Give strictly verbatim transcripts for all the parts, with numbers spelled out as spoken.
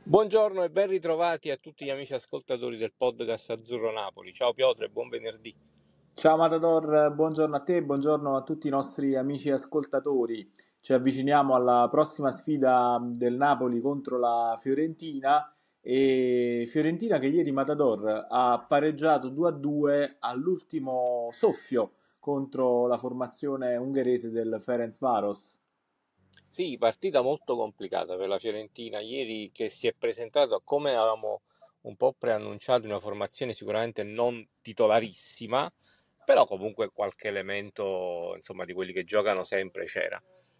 Buongiorno e ben ritrovati a tutti gli amici ascoltatori del podcast Azzurro Napoli. Ciao Piotr e buon venerdì. Ciao Matador, buongiorno a te, buongiorno a tutti i nostri amici ascoltatori. Ci avviciniamo alla prossima sfida del Napoli contro la Fiorentina e Fiorentina che ieri Matador ha pareggiato due a due all'ultimo soffio contro la formazione ungherese del Ferencváros. Sì, partita molto complicata per la Fiorentina ieri, che si è presentato come avevamo un po' preannunciato, una formazione sicuramente non titolarissima, però comunque qualche elemento, insomma, di quelli che giocano sempre c'era.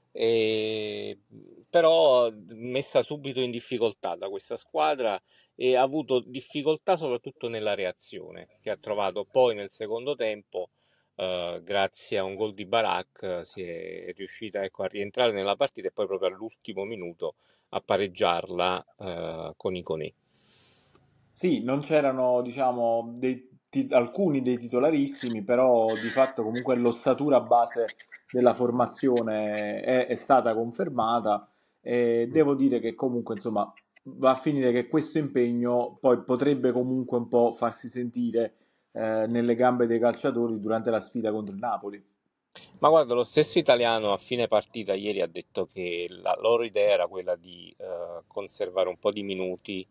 E, però messa subito in difficoltà da questa squadra e ha avuto difficoltà soprattutto nella reazione, che ha trovato poi nel secondo tempo, eh, grazie a un gol di Barak, eh, si è riuscita, ecco, a rientrare nella partita e poi proprio all'ultimo minuto a pareggiarla, eh, con Iconè. Sì, non c'erano, diciamo, dei ti- alcuni dei titolarissimi, però di fatto comunque l'ossatura base della formazione è, è stata confermata e devo dire che comunque, insomma, va a finire che questo impegno poi potrebbe comunque un po' farsi sentire eh, nelle gambe dei calciatori durante la sfida contro il Napoli. Ma guarda, lo stesso italiano a fine partita ieri ha detto che la loro idea era quella di eh, conservare un po' di minuti,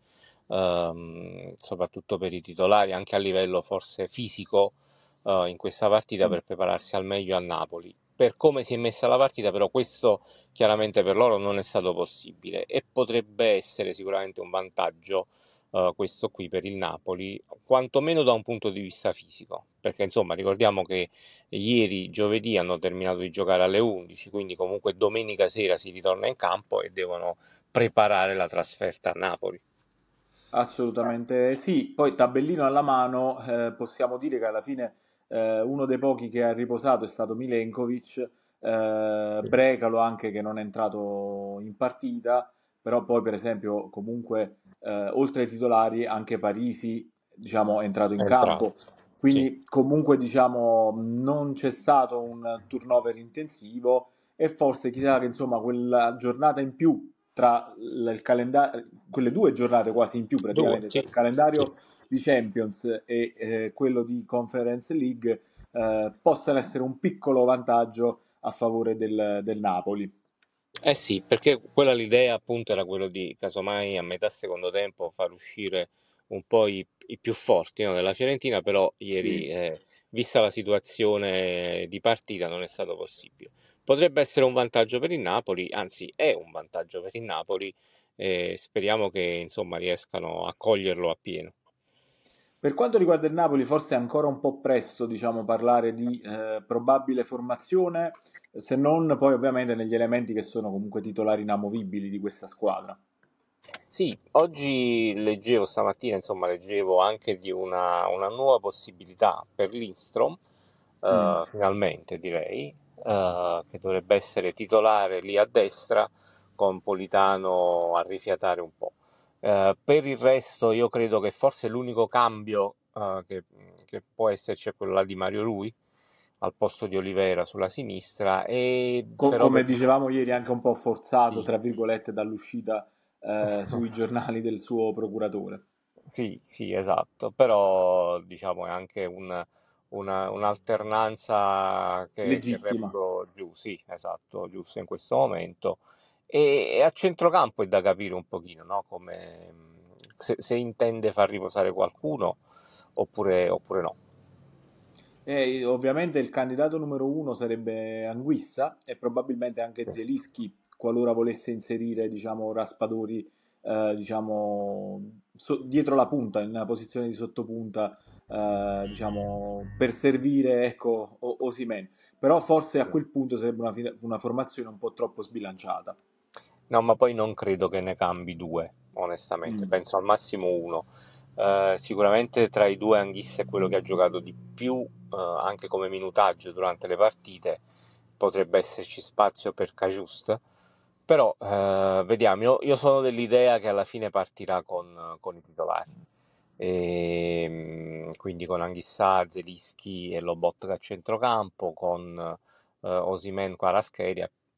ehm, soprattutto per i titolari, anche a livello forse fisico, eh, in questa partita Mm. per prepararsi al meglio a Napoli. Per come si è messa la partita, però, questo chiaramente per loro non è stato possibile e potrebbe essere sicuramente un vantaggio, eh, questo qui per il Napoli, quantomeno da un punto di vista fisico, perché insomma ricordiamo che ieri giovedì hanno terminato di giocare alle undici, quindi comunque domenica sera si ritorna in campo e devono preparare la trasferta a Napoli. Assolutamente sì, poi tabellino alla mano, eh, possiamo dire che alla fine eh, uno dei pochi che ha riposato è stato Milenkovic, eh, Brecalo anche che non è entrato in partita, però poi per esempio comunque eh, oltre ai titolari anche Parisi diciamo, è entrato È in entrato. campo, Sì. quindi comunque diciamo non c'è stato un turnover intensivo e forse chissà che insomma quella giornata in più tra l- il calendario, quelle due giornate quasi in più Due, praticamente, tra sì, il sì. calendario di Champions e eh, quello di Conference League, eh, possano essere un piccolo vantaggio a favore del, del Napoli. Eh sì, perché quella l'idea appunto era quello di casomai a metà secondo tempo far uscire un po' i, i più forti, no, della Fiorentina, però ieri, Sì. eh, vista la situazione di partita, non è stato possibile. Potrebbe essere un vantaggio per il Napoli, anzi è un vantaggio per il Napoli, e speriamo che insomma riescano a coglierlo appieno. Per quanto riguarda il Napoli, forse è ancora un po' presto, diciamo, parlare di eh, probabile formazione, se non poi ovviamente negli elementi che sono comunque titolari inamovibili di questa squadra. Sì, oggi leggevo stamattina, insomma, leggevo anche di una, una nuova possibilità per Lindstrom, Mm. eh, finalmente direi, eh, che dovrebbe essere titolare lì a destra con Politano a rifiatare un po'. Eh, per il resto io credo che forse l'unico cambio, eh, che, che può esserci è quello là di Mario Rui al posto di Oliveira sulla sinistra, e Co- però come per... dicevamo ieri, anche un po' forzato, Sì. tra virgolette, dall'uscita eh, sui giornali del suo procuratore. Sì, sì, esatto, però diciamo è anche un- una- un'alternanza che, che Legittima. reputo giù, sì, esatto, giusto in questo momento. E, e a centrocampo è da capire un pochino, no? Come, se, se intende far riposare qualcuno oppure, oppure no. E ovviamente il candidato numero uno sarebbe Anguissa e probabilmente anche Sì. Zielinski, qualora volesse inserire, diciamo, Raspadori, eh, diciamo, so- dietro la punta, in una posizione di sottopunta, eh, diciamo, per servire, ecco, O- Osimhen. Però forse a quel punto sarebbe una, fi- una formazione un po' troppo sbilanciata. No, ma poi non credo che ne cambi due, onestamente, Mm. penso al massimo uno. Eh, sicuramente tra i due Anghissa è quello che ha giocato di più, eh, anche come minutaggio durante le partite, potrebbe esserci spazio per Cajuste, però eh, vediamo, io, io sono dell'idea che alla fine partirà con, con i titolari. E, mm, quindi con Anghissà, Zelischi e Lobotka a centrocampo, con eh, Osimhen, Kvaratskhelia,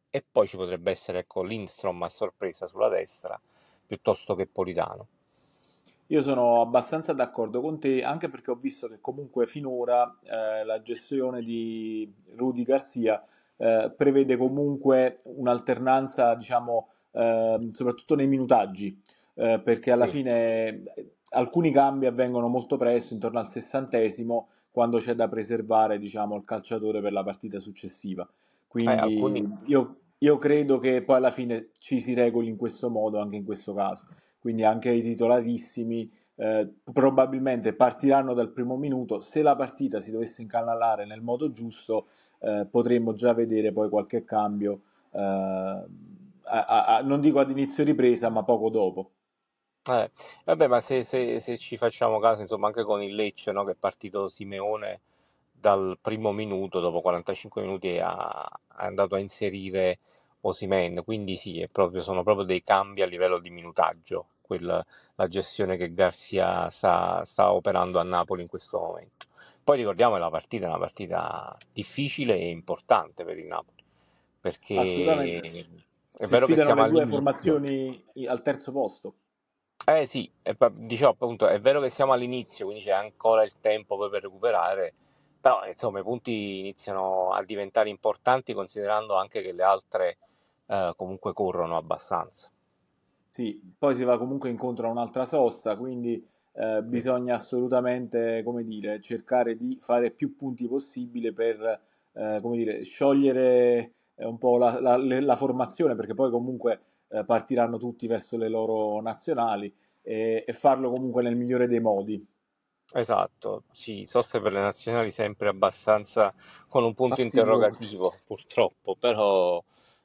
e poi ci potrebbe essere, ecco, Lindstrom a sorpresa sulla destra piuttosto che Politano. Io sono abbastanza d'accordo con te, anche perché ho visto che comunque finora eh, la gestione di Rudy Garcia eh, prevede comunque un'alternanza, diciamo, ehm, soprattutto nei minutaggi, eh, perché alla Sì. fine eh, alcuni cambi avvengono molto presto, intorno al sessantesimo, quando c'è da preservare, diciamo, il calciatore per la partita successiva. Eh, alcuni, Quindi io, io credo che poi alla fine ci si regoli in questo modo, anche in questo caso. Quindi anche i titolarissimi eh, probabilmente partiranno dal primo minuto. Se la partita si dovesse incanalare nel modo giusto, eh, potremmo già vedere poi qualche cambio, eh, a- a- a- non dico ad inizio ripresa, ma poco dopo. Eh, vabbè, ma se, se- se ci facciamo caso, insomma, anche con il Lecce, no, che è partito Simeone dal primo minuto, dopo quarantacinque minuti ha- è andato a inserire Osimhen, quindi sì, è proprio- sono proprio dei cambi a livello di minutaggio, quel- la gestione che Garcia sta, sta operando a Napoli in questo momento. Poi ricordiamo che la partita è una partita difficile e importante per il Napoli, perché Assolutamente. è Si vero che sfidano siamo le due all'inizio. formazioni i- al terzo posto. Eh sì, è, pa- dicevo appunto, è vero che siamo all'inizio, quindi c'è ancora il tempo poi per recuperare, però insomma i punti iniziano a diventare importanti considerando anche che le altre eh, comunque corrono abbastanza. Sì, poi si va comunque incontro a un'altra sosta, quindi eh, Mm. bisogna assolutamente, come dire, cercare di fare più punti possibile per, eh, come dire, sciogliere eh, un po' la, la- le- la formazione, perché poi comunque eh, partiranno tutti verso le loro nazionali e, e farlo comunque nel migliore dei modi. Esatto, sì, soste per le nazionali sempre abbastanza con un punto Fastidiose. interrogativo, purtroppo, però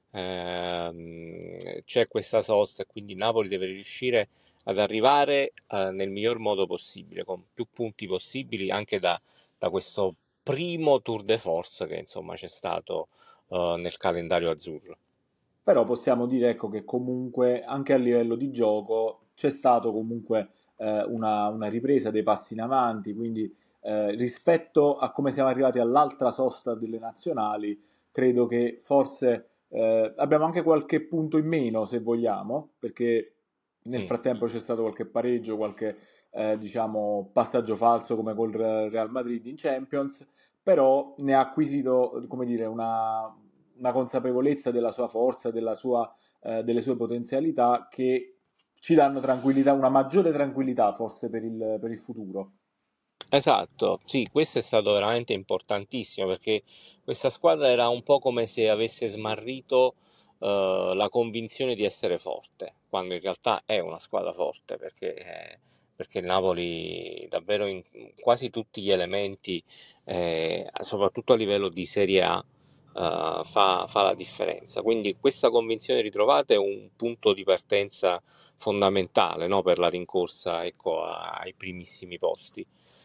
ehm, c'è questa sosta e quindi Napoli deve riuscire ad arrivare eh, nel miglior modo possibile, con più punti possibili anche da, da questo primo tour de force che insomma c'è stato eh, nel calendario azzurro. Però possiamo dire ecco, che comunque anche a livello di gioco c'è stato comunque eh, una, una ripresa dei passi in avanti, quindi eh, rispetto a come siamo arrivati all'altra sosta delle nazionali, credo che forse eh, abbiamo anche qualche punto in meno se vogliamo, perché nel Mm. frattempo c'è stato qualche pareggio, qualche eh, diciamo, passaggio falso come col Real Madrid in Champions, però ne ha acquisito, come dire, una, una consapevolezza della sua forza, della sua, eh, delle sue potenzialità che ci danno tranquillità, una maggiore tranquillità forse per il, per il futuro. Esatto, sì, questo è stato veramente importantissimo perché questa squadra era un po' come se avesse smarrito eh, la convinzione di essere forte, quando in realtà è una squadra forte perché, eh, perché il Napoli davvero in quasi tutti gli elementi, eh, soprattutto a livello di Serie A, eh, fa, fa la differenza. Quindi questa convinzione ritrovata è un punto di partenza fondamentale, no, per la rincorsa, ecco, ai primissimi posti.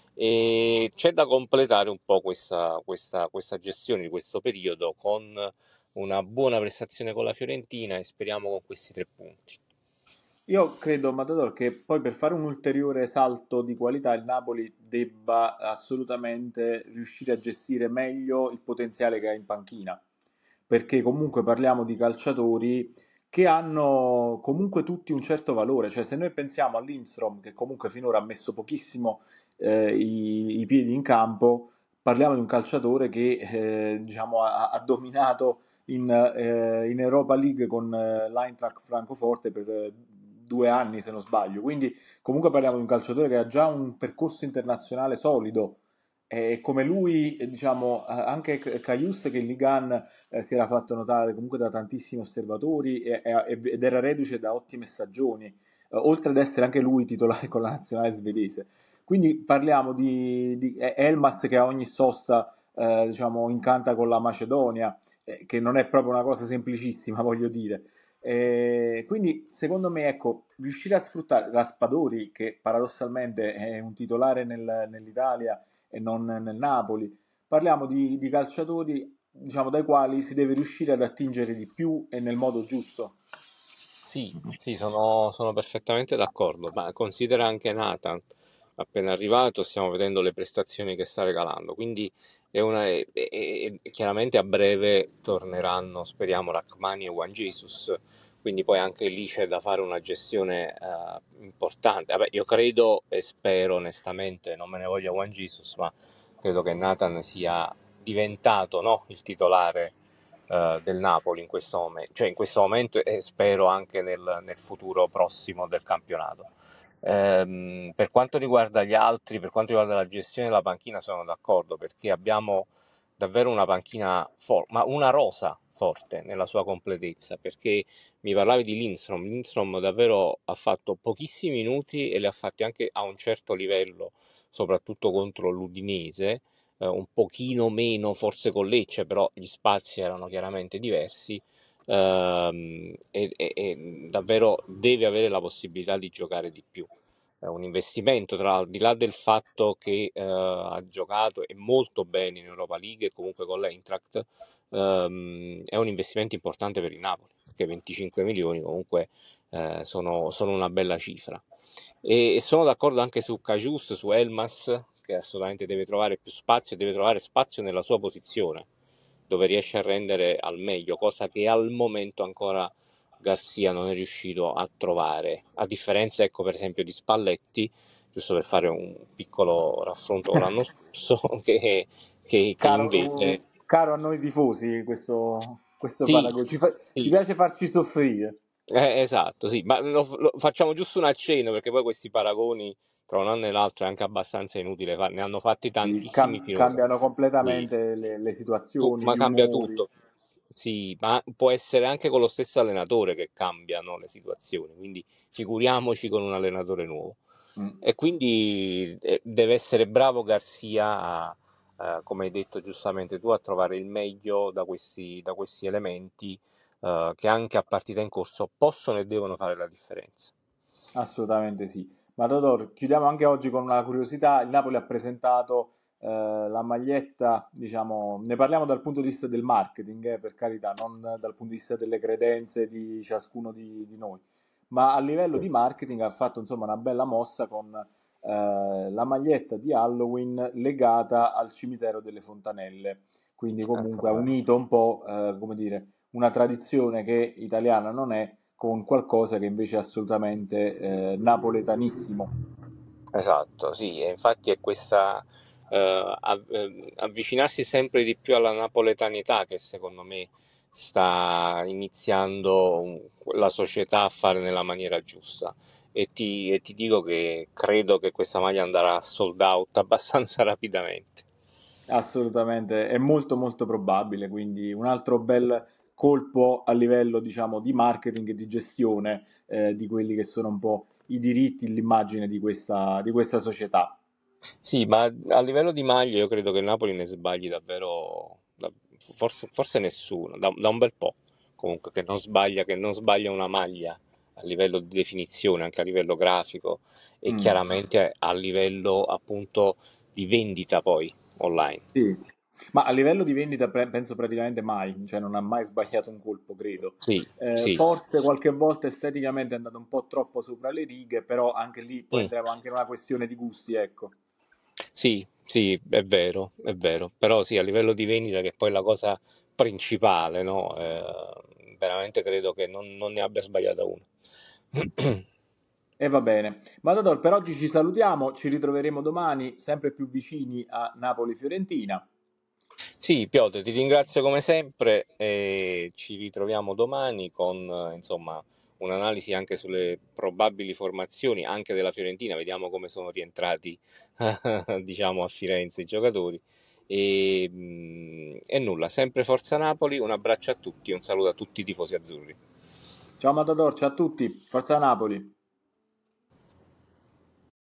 E c'è da completare un po' questa, questa, questa gestione di questo periodo con una buona prestazione con la Fiorentina e speriamo con questi tre punti. Io credo, Matador, che poi per fare un ulteriore salto di qualità il Napoli debba assolutamente riuscire a gestire meglio il potenziale che ha in panchina, perché comunque parliamo di calciatori che hanno comunque tutti un certo valore, cioè se noi pensiamo a Lindstrom, che comunque finora ha messo pochissimo eh, i, i piedi in campo, parliamo di un calciatore che eh, diciamo, ha, ha dominato in, eh, in Europa League con eh, l'Eintracht Francoforte per eh, due anni se non sbaglio, quindi comunque parliamo di un calciatore che ha già un percorso internazionale solido e come lui, eh, diciamo, eh, anche Caius che in Ligue uno eh, si era fatto notare comunque da tantissimi osservatori e- e- ed era reduce da ottime stagioni, eh, oltre ad essere anche lui titolare con la nazionale svedese. Quindi parliamo di, di Elmas che a ogni sosta eh, diciamo, incanta con la Macedonia, eh, che non è proprio una cosa semplicissima, voglio dire. Eh, quindi secondo me, ecco, riuscire a sfruttare Raspadori, che paradossalmente è un titolare nel- nell'Italia e non nel Napoli, parliamo di, di calciatori, diciamo, dai quali si deve riuscire ad attingere di più e nel modo giusto. Sì, sì, sono, sono perfettamente d'accordo, ma considera anche Nathan. appena arrivato, stiamo vedendo le prestazioni che sta regalando, quindi è una, è- è- è- chiaramente a breve torneranno, speriamo, Rachmani e Juan Jesus, quindi poi anche lì c'è da fare una gestione eh, importante. Vabbè, io credo e spero onestamente, non me ne voglia Juan Jesus, ma credo che Nathan sia diventato, no, il titolare eh, del Napoli in questo momento, cioè in questo momento e spero anche nel, nel futuro prossimo del campionato. Ehm, per quanto riguarda gli altri, per quanto riguarda la gestione della panchina, sono d'accordo perché abbiamo davvero una panchina forte, ma una rosa forte nella sua completezza, perché mi parlavi di Lindstrom. Lindstrom davvero ha fatto pochissimi minuti e li ha fatti anche a un certo livello, soprattutto contro l'Udinese, eh, un pochino meno forse con Lecce, però gli spazi erano chiaramente diversi. Ehm, e, e- e davvero deve avere la possibilità di giocare di più. È un investimento, tra al di là del fatto che eh, ha giocato e molto bene in Europa League e comunque con l'Eintracht, ehm, è un investimento importante per il Napoli, perché venticinque milioni comunque eh, sono, sono una bella cifra. E, e sono d'accordo anche su Cajus, su Elmas, che assolutamente deve trovare più spazio e deve trovare spazio nella sua posizione, dove riesce a rendere al meglio, cosa che al momento ancora Garcia non è riuscito a trovare, a differenza, ecco, per esempio di Spalletti, giusto per fare un piccolo raffronto con l'anno scorso, che, che, che invece Caro, caro a noi tifosi questo, questo sì, paragone, ci, fa- ci sì, piace farci soffrire. eh, esatto, sì, ma lo, lo facciamo giusto un accenno perché poi questi paragoni tra un anno e l'altro è anche abbastanza inutile, fa- ne hanno fatti Sì, tantissimi cam- finora. cambiano Sì. completamente le, le Tu- situazioni, ma gli cambia umori. tutto. Sì, ma può essere anche con lo stesso allenatore che cambiano le situazioni, quindi figuriamoci con un allenatore nuovo. Mm. E quindi eh, deve essere bravo Garzia a, eh, come hai detto giustamente tu, a trovare il meglio da questi, da questi elementi eh, che anche a partita in corso possono e devono fare la differenza. Assolutamente sì. Ma Totò, chiudiamo anche oggi con una curiosità. Il Napoli ha presentato eh, la maglietta, diciamo, ne parliamo dal punto di vista del marketing, eh, per carità, non dal punto di vista delle credenze di ciascuno di, di noi, ma a livello di marketing ha fatto insomma una bella mossa con eh, la maglietta di Halloween legata al cimitero delle Fontanelle. Quindi comunque ha Ecco. unito un po', eh, come dire, una tradizione che italiana non è con qualcosa che invece è assolutamente eh, napoletanissimo. Esatto, sì, e infatti è questa eh, av- eh, avvicinarsi sempre di più alla napoletanità che secondo me sta iniziando un- la società a fare nella maniera giusta. E ti, e ti dico che credo che questa maglia andrà sold out abbastanza rapidamente. Assolutamente, è molto molto probabile, quindi un altro bel colpo a livello, diciamo, di marketing e di gestione eh, di quelli che sono un po' i diritti, l'immagine di questa, di questa società. Sì, ma a livello di maglie io credo che il Napoli ne sbagli davvero, da- forse, forse nessuno, da, da un bel po'. Comunque che non sbaglia, che non sbaglia una maglia a livello di definizione, anche a livello grafico e Mm. chiaramente a livello appunto di vendita poi online. Sì, ma a livello di vendita pre- penso praticamente mai, cioè non ha mai sbagliato un colpo, credo. Sì, Eh, sì. forse qualche volta esteticamente è andato un po' troppo sopra le righe, però anche lì poi Mm. entriamo anche in una questione di gusti, ecco. Sì, sì, è vero, è vero, però sì, a livello di vendita, che poi è la cosa principale, no? Eh, veramente credo che non, non ne abbia sbagliata una. E va bene. Matador, per oggi ci salutiamo, ci ritroveremo domani, sempre più vicini a Napoli-Fiorentina. Sì, Piotr, ti ringrazio come sempre e ci ritroviamo domani con, eh, insomma, un'analisi anche sulle probabili formazioni anche della Fiorentina, vediamo come sono rientrati, diciamo, a Firenze i giocatori. E, mm, e nulla, sempre Forza Napoli, un abbraccio a tutti e un saluto a tutti i tifosi azzurri. Ciao Matador, ciao a tutti, Forza Napoli!